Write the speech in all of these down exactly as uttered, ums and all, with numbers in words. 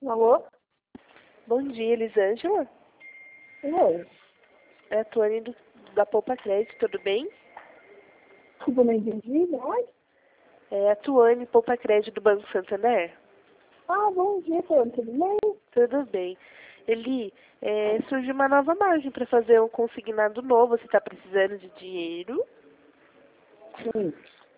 Alô? Bom dia, Elisângela. Oi. É a Tuane do, da Poupa Crédito, tudo bem? Tudo bem, entendi? Oi? É a Tuane, Poupa Crédito do Banco Santander. Ah, bom dia, Tuane. Tudo bem? Tudo bem. Eli, é, surgiu uma nova margem para fazer um consignado novo. Você está precisando de dinheiro? Sim.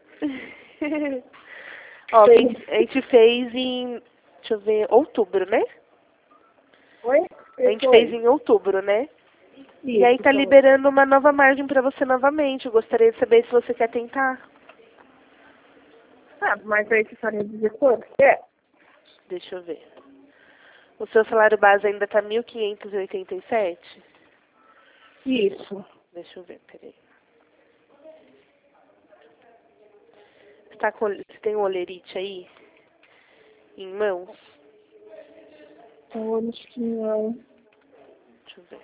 Ó, a Sim. gente, a gente fez em, deixa eu ver, outubro, né? Oi? A Eu gente sou fez eu. em outubro, né? Isso, E aí tá sou eu. liberando uma nova margem para você novamente. Eu gostaria de saber se você quer tentar. Ah, mas aí você sabe dizer quanto que é? Deixa eu ver. O seu salário base ainda tá mil quinhentos e oitenta e sete? Isso. Deixa eu ver, peraí. Você, tá com, você tem um olerite aí? Em mãos? Eu acho que não. Deixa eu ver.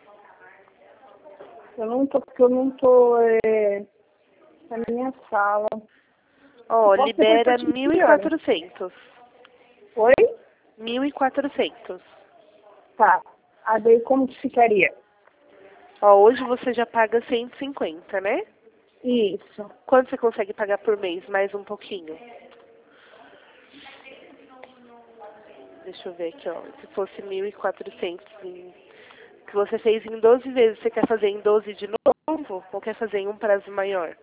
Eu não tô, porque eu não tô é, na minha sala. Ó, Posso depois estar libera te mil e enviando. quatrocentos. Oi? Mil e quatrocentos. Tá. Ah, daí como que ficaria? Ó, hoje você já paga cento e cinquenta, né? Isso. Quanto você consegue pagar por mês? Mais um pouquinho. Deixa eu ver aqui, ó. Se fosse mil e quatrocentos em... que você fez em doze vezes, você quer fazer em doze de novo? Ou quer fazer em um prazo maior?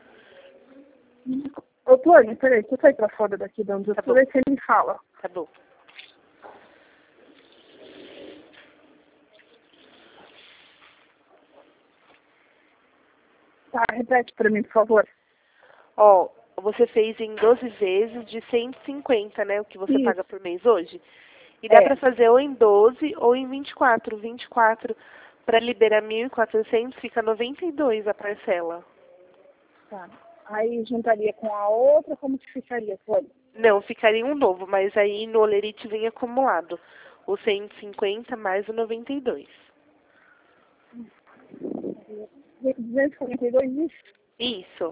Ô, Tuane, peraí, deixa eu sair pra fora daqui de onde eu Tá tô, bom, aí você me fala. tá bom. Tá, repete pra mim, por favor. Ó, você fez em doze vezes de cento e cinquenta, né? O que você paga Isso. por mês hoje. E dá É. pra fazer ou em doze ou em vinte e quatro. vinte e quatro para liberar mil e quatrocentos fica noventa e dois a parcela. Tá. Aí juntaria com a outra, como que ficaria, Tuane? Não, ficaria um novo, mas aí no Olerite vem acumulado. O cento e cinquenta mais o noventa e dois. duzentos e quarenta e dois, isso? Isso.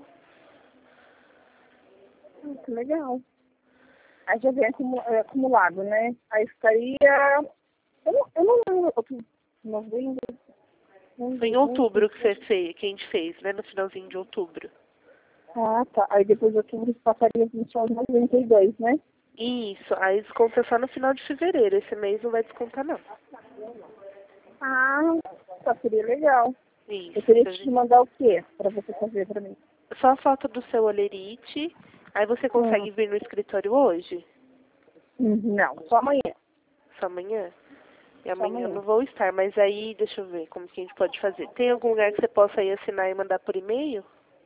Ah, que legal. Aí já vem acumu- é, acumulado, né? Aí ficaria... Eu não, eu não lembro. Outubro, novembro... Foi em outubro que você fez, que a gente fez, né? No finalzinho de outubro. Ah, tá. Aí depois de outubro passaria vinte aos noventa e dois, né? Isso. Aí desconta só no final de fevereiro. Esse mês não vai descontar, não. Ah, tá, seria legal. Eu Isso. teria que te mandar o quê pra você fazer pra mim? Só a foto do seu olerite. Aí você Hum, consegue vir no escritório hoje? hum, não, só amanhã. Só amanhã? E Só amanhã eu amanhã. não vou estar, mas aí, deixa eu ver como que a gente pode fazer. Tem algum lugar que você possa ir assinar e mandar por e-mail?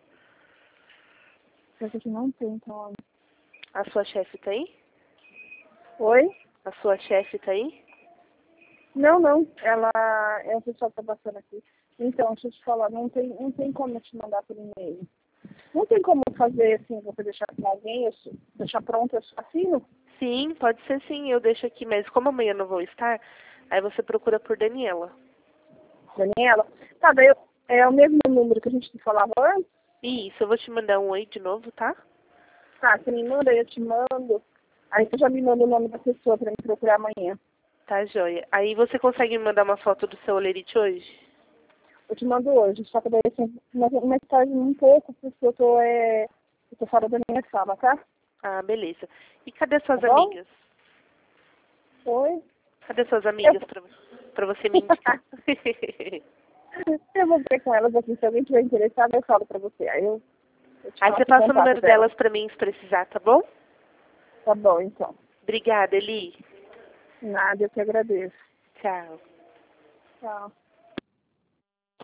Só que não tem, então... A sua chefe tá aí? Oi? A sua chefe tá aí? Não, não. Ela é a pessoa que tá passando aqui. Então, deixa eu te falar, não tem, não tem como eu te mandar por e-mail. Não tem como fazer assim, você deixar com alguém, eu su- deixar pronto, eu assino? Sim, pode ser sim, eu deixo aqui, mas como amanhã eu não vou estar, aí você procura por Daniela. Daniela? Tá, daí eu, é o mesmo número que a gente falava antes? Isso, eu vou te mandar um oi de novo, tá? Tá, você me manda, eu te mando. Aí você já me manda o nome da pessoa pra me procurar amanhã. Tá, joia. Aí você consegue me mandar uma foto do seu olerite hoje? Eu te mando hoje, só que daí assim, mais, mais tarde um pouco, porque eu tô, é, eu tô fora da minha sala, tá? Ah, beleza. E cadê Tá suas bom? amigas? Oi? Cadê suas Eu, amigas pra, pra você me indicar? eu vou ver com elas aqui, se alguém tiver interessado, eu falo pra você. Aí eu, eu te Aí você passo o passa o contato número delas. delas pra mim se precisar, tá bom? Tá bom, então. Obrigada, Eli. Nada, eu que agradeço. Tchau. Tchau.